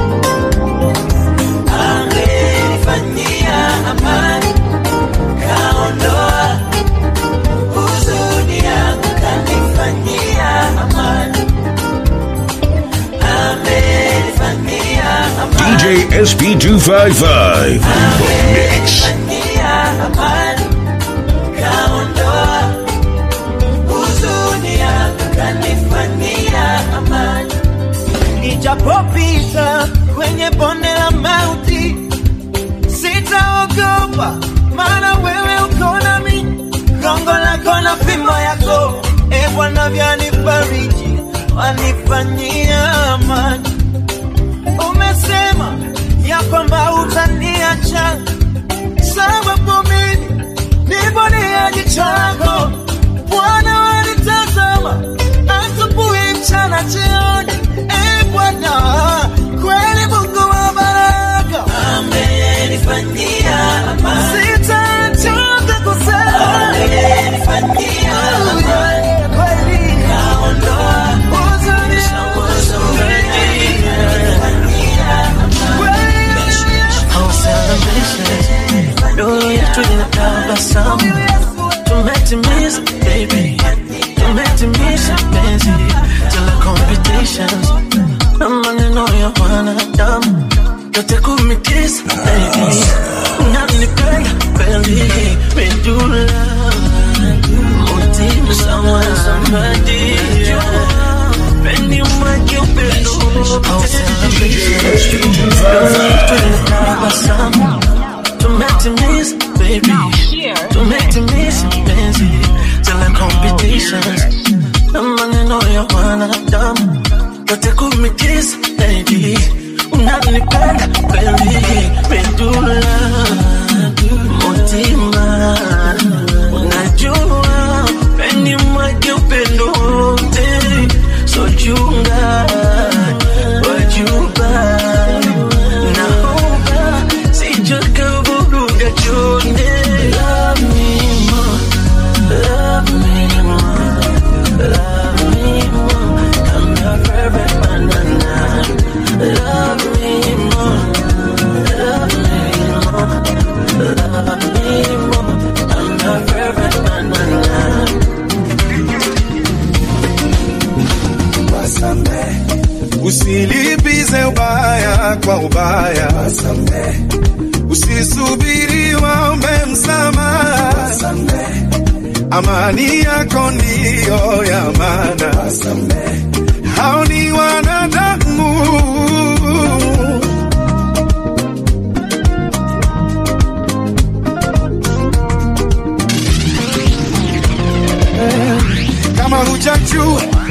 amenifanyia amani, kaondoa huzuni yangu, kanifanyia amani, amenifanyia amani, D J S P two fifty-five Mix. amani, kaondoa huzuni yangu, kanifanyia amani. Nijapopita kwenye bonde la mauti, sitaogopa, maana wewe uko nami, gongo lako na fimbo yako, e Bwana vyanifariji, wanifanyia amani. Umesema ya kwamba utaniacha, sababu mimi nipo ni jicho lako, Bwana wanitazama, asubuhi mchana jioni, e Bwana kweli Mungu wa baraka, amenifanyia amani, sitachoka kusema, amenifanyia amani, kweli kaondoa huzuni yangu, ndoto yetu inatabasamu, tumetimiza baby, tumetimiza penzi, tala competitions na maneno ya wanadamu yote kumikisa baby, unanipenda kweli, medula motivu someone somebody, pendi umwagi upendo tunatabasamu, tumetimiza baby, tumetimiza penzi, tala competitions na maneno ya wanadamu yote kumikisa baby, unanipenda kweli, medula motima, unajua pendi mwagi upendo wote, so chunga wajuba na hoba, sijoka vuruga chonde. Love me more, love me more, love me more, I'm your favorite banana. Love me more, love me more, love me more, I'm your favorite banana. Usilipize ubaya kwa ubaya, usisubiri waombe msamaha, amani yako ndiyo ya maana, hao ni wanadamu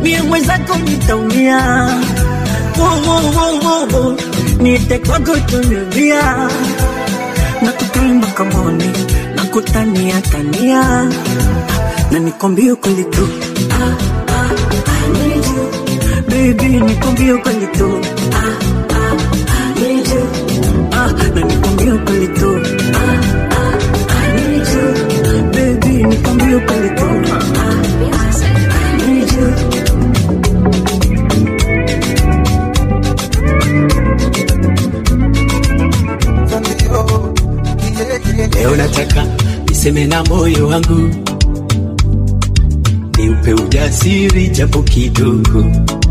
mie mwenzako nitaumia. Wo, wo, wo, wo, wo. Niite kwako tunibia. Nakukaimba kamoni, nakutania tania. Na nikwambie ukweli tu, ah, ah, I need you. Baby, nikwambie ukweli tu, ah, ah, I need you. Ah, na nikwambie ukweli tu, ah, ah, I need you. Baby, nikwambie ukweli tu, ah, I need you. Leo nataka niseme na moyo wangu, niupe ujasiri japo kidogo,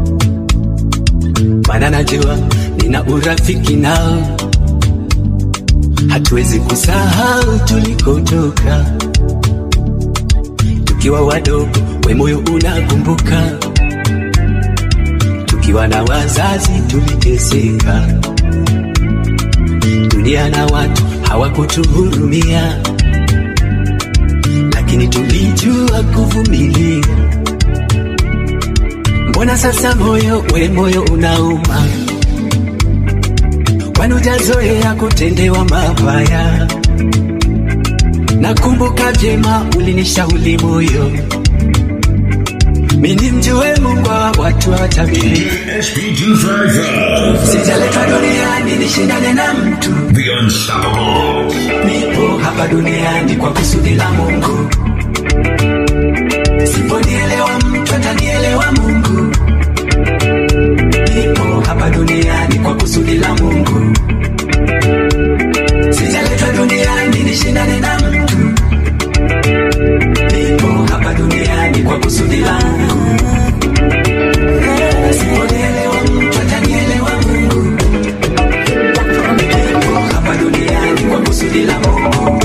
maana najua nina urafiki nao, hatuwezi kusahau tulikotoka. Tukiwa wadogo we moyo unakumbuka, tukiwa na wazazi tuliteseka, dunia na watu hawakutuhurumia, lakini tulijua kuvumilia. Mbona sasa moyo we moyo unauma, kwani hujazoea kutendewa mabaya. Nakumbuka vyema ulinishauri moyo, mimi mjue Mungu wa watu watabiri. Sijaletwa duniani nishindane na mtu, The Unstoppable. nipo hapa duniani kwa kusudi la Mungu. Siponielewa mtu atanielewa Mungu. Nipo hapa duniani kwa kusudi la Mungu. Sijaletwa duniani nishindane na mtu, nipo hapa duniani kwa kusudi la Mungu. Siponielewa mtu atanielewa Mungu. Nipo hapa duniani kwa kusudi la Mungu.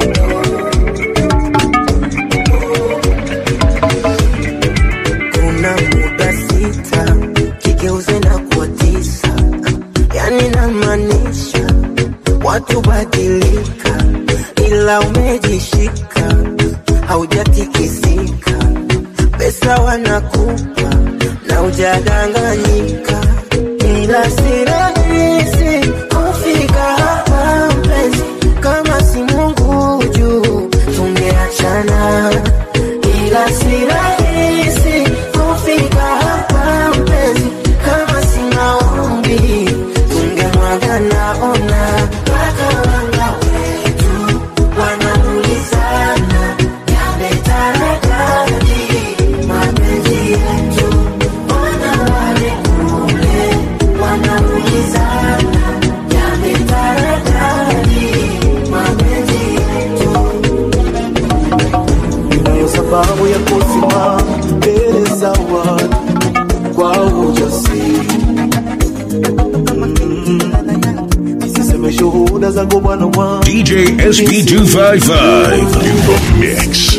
Kuna muda sita kigeuze na kuwa tisa, yani namaanisha watu badilika, ila umejishika haujatikisika. Pesa wanakupa na hujadanganyika, ila si rahisi kufika hapa mpenzi, kama si Mungu juu tungeachana. Ila si rahisi kufika hapa mpenzi, kama si maombi tungemwagana. Ona mpaka wanga wetu wanaulizana, yametarajani mapenzi yetu. Ona wale kule wanaulizana, yametarajani mapenzi yetu. Ninayo sababu ya kusimama mbele za watu kwa ujasiri, nisiseme shuhuda zako Bwana wangu. D J S P two fifty-five in the mix.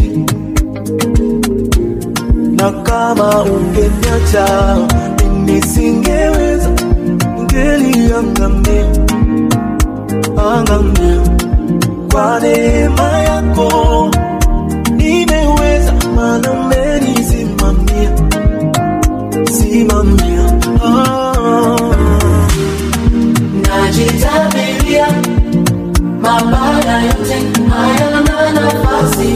Na kama ungeniacha mimi singeweza, ningeliangamia, angamia. Kwa neema yako nimeweza, maana umenisimamia, simamia. Ah. Najitabiria mabaya yote hayana nafasi,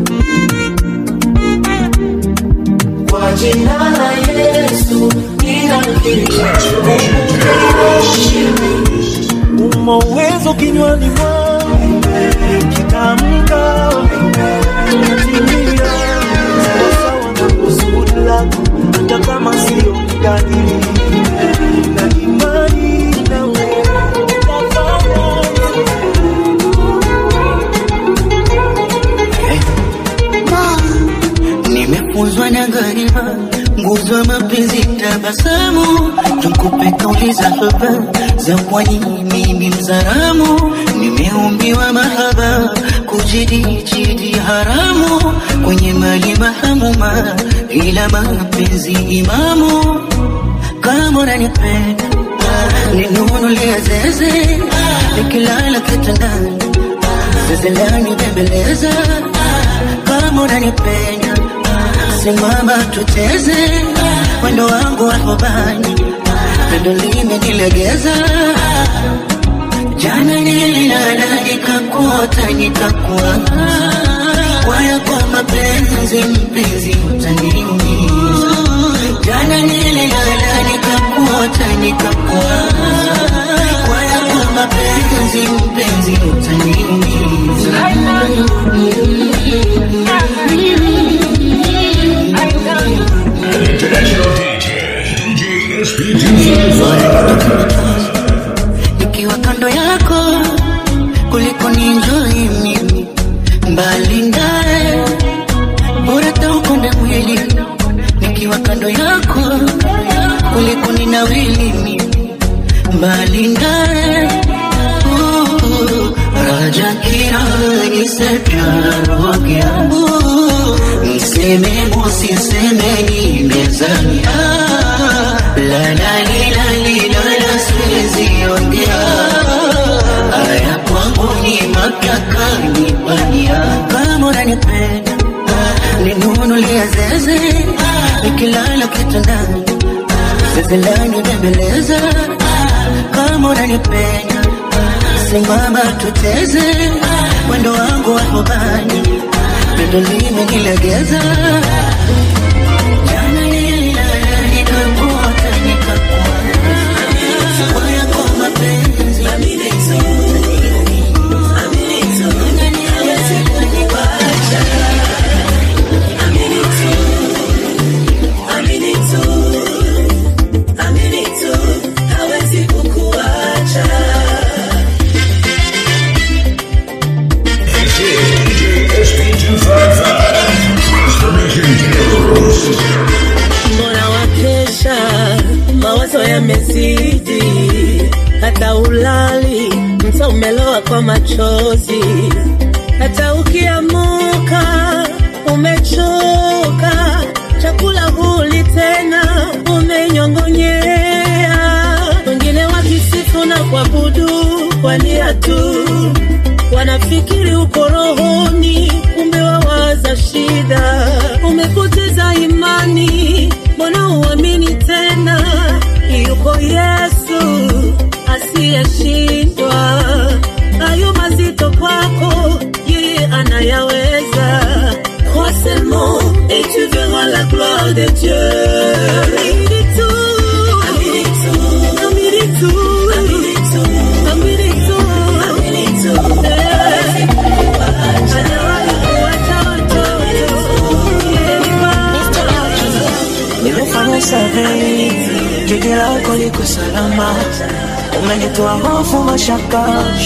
kwa jina la Yesu ninakiri. Uma uwezo kinywani mwangu, kitamka timia sawa na kusudi lako, hata kama sio kadiri. Na imani na wewe nimepuzwa na gharima, nguzo ya mapenzi tabasamu, tukupe kauli za haba za kwani mimi mzaramu. Nimeumbiwa mahaba kujidi jidi haramu, kwenye mali mahamuma, ila mapenzi imamu. Kama unanipenda ninunulia zeze, nikilala kitandani zeze lani bembeleza. Kama unanipenda simama tucheze, wendo wangu wa hobani pendo limenilegeza. Jana nililala nikakuota nikakuwa waya kwa mapenzi mpenzi utaniumiza. Jana nililala nikakuota nikakuwa waya kwa mapenzi mpenzi utaniumiza. International D J, D J S P two fifty-five. Nikiwa kando yako kuliko ninjoi mimi, mbali ndaye bora taukonde mwili. Nikiwa kando yako kuliko ninawili mimi, mbali ndaye. Raja kirani se pyar ho gaya, niseme mosi seme nimezamia. La la li la li la la siwezi ongea, haya kwangu ni makaka nipania. Kama unanipenda ninunulia zeze, nikilala kitandani Zezilani bembeleza, kama unanipenda simama tuteze, mwendo wangu wa hubani pendo limenilegeza. Jana nila nikakuota nikakuona moyo kwa mapenzi Aminito, Aminito, hawezi kunikuacha Aminito, Aminito, Aminito, hawezi kukuacha. Mbona wakesha, mawazo yamezidi, hata ulali, mta umeloa kwa machozi, hata ukiamuka, umechoka, chakula huli tena, umenyongonyea, wengine wakisifu na kuabudu kwa nia tu, wanafikiri uko rohoni, kumbe wawaza shida. Umepoteza imani, mbona uamini tena? Yuko Yesu asiyeshindwa, hayo mazito kwako yeye anayaweza. Crois seulement et tu verras la gloire de Dieu. Aminito, Aminito, Aminito, Aminito, Aminito, Aminito. Nimefanya survey, jiji lako liko salama, umenitoa hofu mashaka,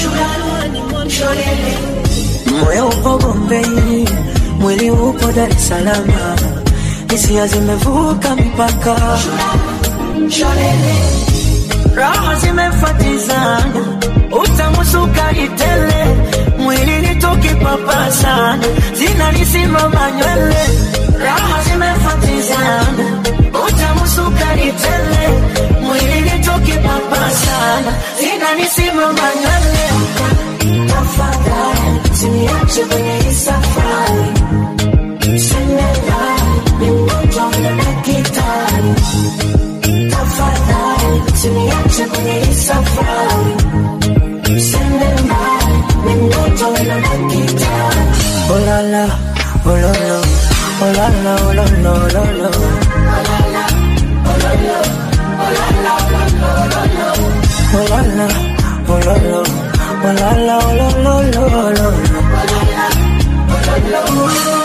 moyo upo Bombay, mwili upo Dar es Salaam, hisia zimevuka mipaka, raha zimefatizana, utamusuka itele, mwili nitoki papasa, zinanisimama nywele, raha zimefatizana, utamusuka itele, mwili nitoki papasa, zinanisimama nywele. Tafadhali usiniache kwenye hii safari, Sinela ni mgonjwa na daktari. Tafadhali usiniache kwenye hii safari, Sinela ni mgonjwa na daktari. Oh la la, oh la la, oh la la, oh la la, oh la la, oh la la, oh la la, oh la la, oh la la, oh la la, oh la la, oh la la, oh la la, oh la la, oh la la.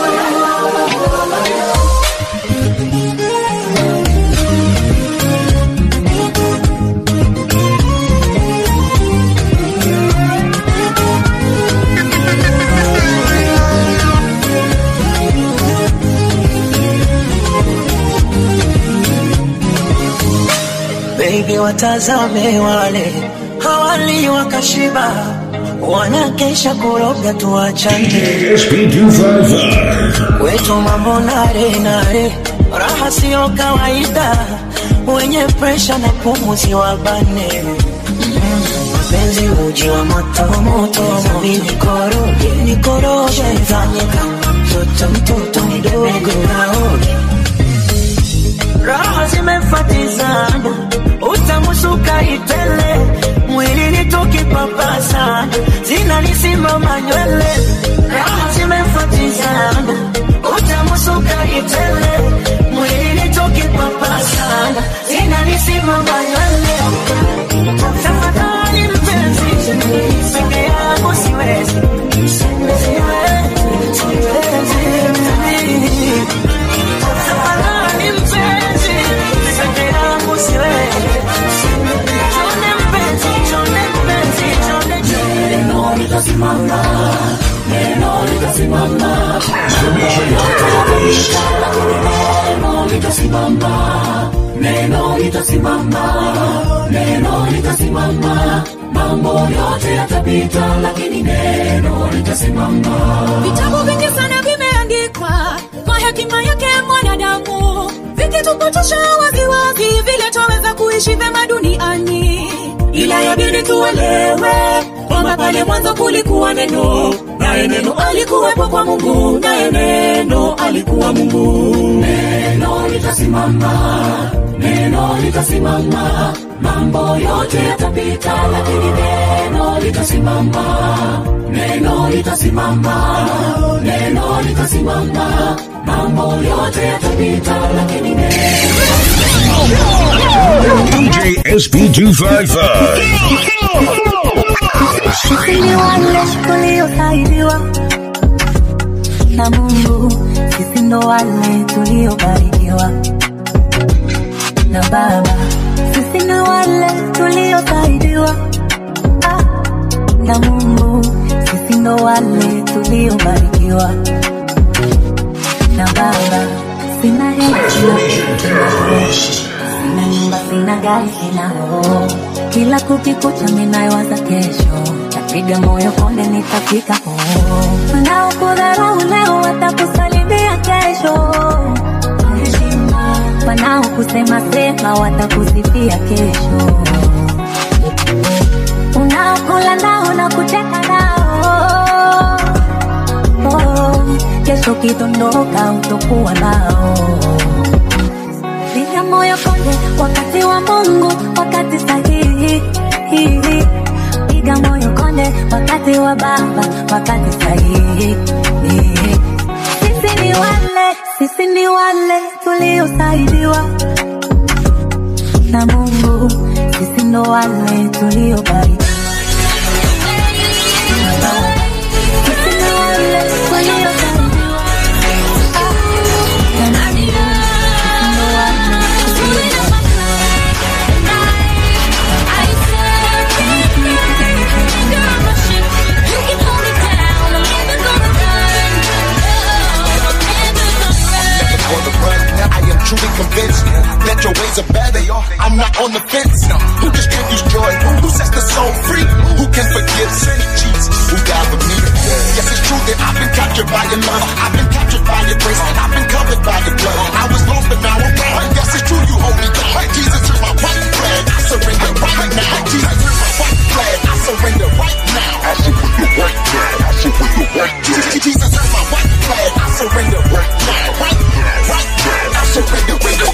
Baby watazame wale hawali wakashiba, wanakesha kuroga tuachane. S P two fifty-five Kwetu mambo nare nare, raha sio kawaida, wenye pressure na pumuzi wabane. Mapenzi uji wa moto moto, mimi nikoroge nikoroge, fanye kama mtoto mtoto mdogo naoge. Raha zimefatizana, utamusuka itele, mwili nitoki papasa, zinanisimama nywele. Raha zimefatizana, utamusuka itele, mwili nitoki papasa, zinanisimama nywele. Tafadhali mpenzi, peke yangu siwezi, siwezi, siwezi. Tafadhali mpenzi, peke yangu siwezi. Chone mpenzi, chone mpenzi, chone chone. Neno litasimama, neno litasimama. Neno litasimama, neno litasimama, neno litasimama. Mambo yote yatapita, lakini neno litasimama. Vitabu vingi sana vimeandikwa kwa hekima yake mwanadamu, vikitupotosha wazi wazi vile twaweza kuishi vema duniani, ila yabidi tuelewe kwamba Kumbuka pale mwanzo kulikuwa neno, naye neno alikuwepo kwa Mungu, naye neno alikuwa Mungu. Neno litasimama, neno litasimama, mambo yote yatapita, lakini neno litasimama. Neno litasimama, neno litasimama, mambo yote yatapita, lakini neno D J S P two fifty-five. Sisi ni wale tuliosaidiwa na Mungu, sisi ndo wale tuliobarikiwa na Baba, sisi ni wale tuliosaidiwa ah, na Mungu, sisi ndo wale tuliobarikiwa na Baba. Sina hela, sina nyumba, sina gari, sina roho, kila kukikucha minawaza kesho, tapiga moyo konde nitafika home. Wanaokudharau leo watakusalimia kesho, wanaokusema sema watakusifia kesho, unaokula nao na kucheka nao, oh, kesho kidondoka utakuwa nao. Piga moyo konde wakati wa Mungu, wakati sahihi. Piga moyo konde wakati wa Baba, wakati sahihi. Sisi ni wale, sisi ni wale tuliosaidiwa na Mungu, sisi ndo wale tuliobarikiwa. Sisi ni wale tuliosaidiwa. Truly convinced that your ways are bad, they are. I'm not on the fence. Who distributes joy? Who sets the soul free? Who can forgive sin? Jesus, who died for me? Yes, it's true that I've been captured by your love. I've been captured by your grace. I've been covered by your blood. I was lost, but now I'm found. Yes, it's true you hold me down. Jesus, here's my white flag. I surrender right now. Jesus, here's my white flag. I surrender right now. I surrender right now. I surrender right now. Jesus, here's my white flag. I surrender right now. Right now. Right now. I surrender right now.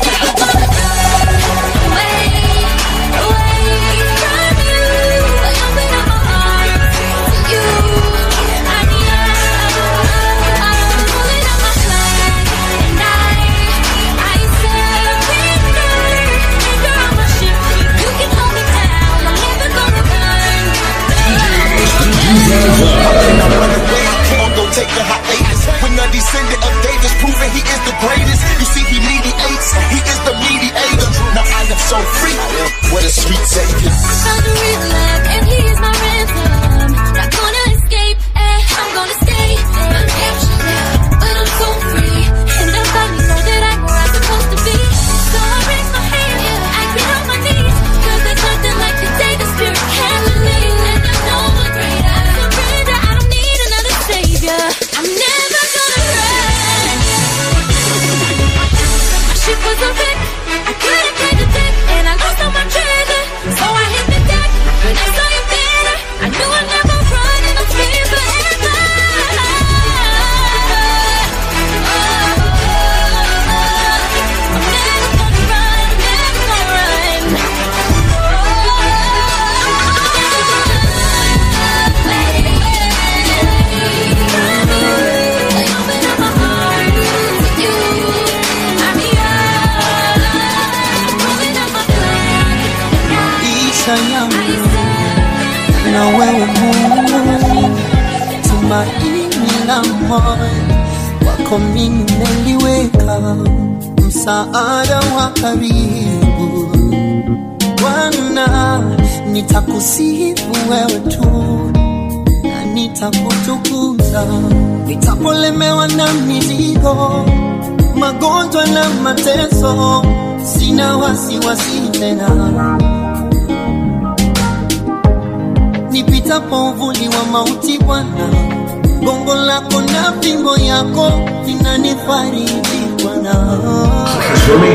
Take the hiatus when the descendant of David's proving he is the greatest. You see, he mediates, he is the mediator. Now I am so free. What a sweet savior. I found a real love, and he is my ransom. Not gonna escape, eh, I'm gonna stay. I'm captured now, but I'm so free. And I finally know that I'm where I'm supposed to be. So I raise my hand, I get on my knees, cause there's nothing like the day the Spirit captured me. And I know my great I surrender, I don't need another savior. I'm never gonna run. My ship was a wreck, I couldn't pay the debt, and I lost all my treasure. So I hit the deck, when I saw you better, I knew I'd never run, and I'm staying forever. I'm never gonna run, never gonna run. Na wewe Mungu, tumaini la moyo wako mimi niliweka, msaada wa karibu. Bwana, nitakusifu wewe tu na nitakutukuza, nitapolemewa na mizigo, magonjwa na mateso, sina wasiwasi tena. Nipitapo uvuli wa mauti Bwana, gongo lako na fimbo yako vinanifariji Bwana.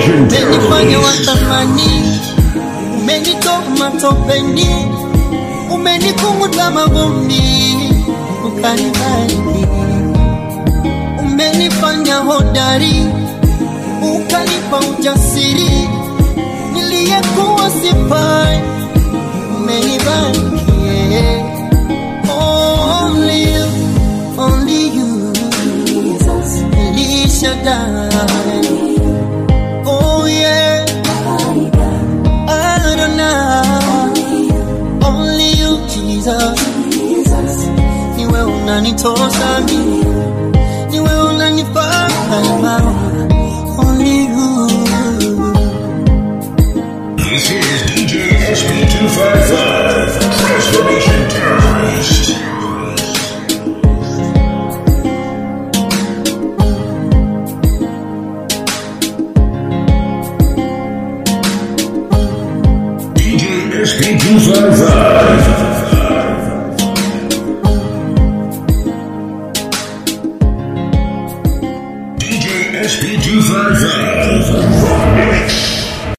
Umenifanya wa thamani, umenitoa matopeni, umenikunguta mavumbi, ukanibariki, umenifanya hodari, ukanipa ujasiri, niliyekuwa sifai, umenibariki, yeah. Only you, only you, Elisha died. Oh yeah, Adonai, only you, Jesus. Niwe unanitosha mimi, niwe unanifanya, only you. This is D J S P two fifty-five, Transformation Terrorist. D J S P two fifty-five. D J S P two fifty-five. Mix.